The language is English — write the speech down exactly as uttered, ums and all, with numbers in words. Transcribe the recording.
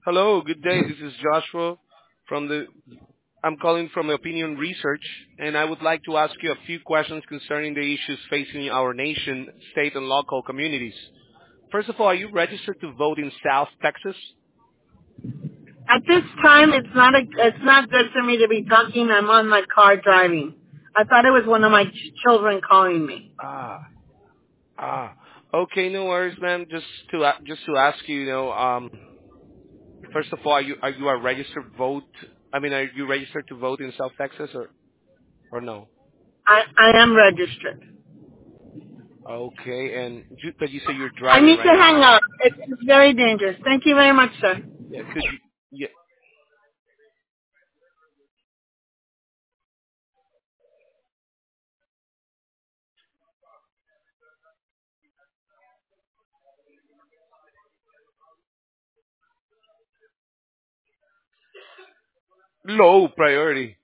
Hello, good day. This is Joshua from the I'm calling from Opinion Research, and I would like to ask you a few questions concerning the issues facing our nation, state, and local communities. First of all, are you registered to vote in South Texas? At this time, it's not a, it's not good for me to be talking. I'm on my car driving. I thought it was one of my ch- children calling me. Ah, ah. Okay, no worries, ma'am. Just to a- just to ask you, you know, um, first of all, are you are you a registered vote? I mean, are you registered to vote in South Texas or or no? I, I am registered. Okay, and you, but you say you're I driving need to right hang now. up. It's, it's very dangerous. Thank you very much, sir. Yeah, could you? Yeah, low priority.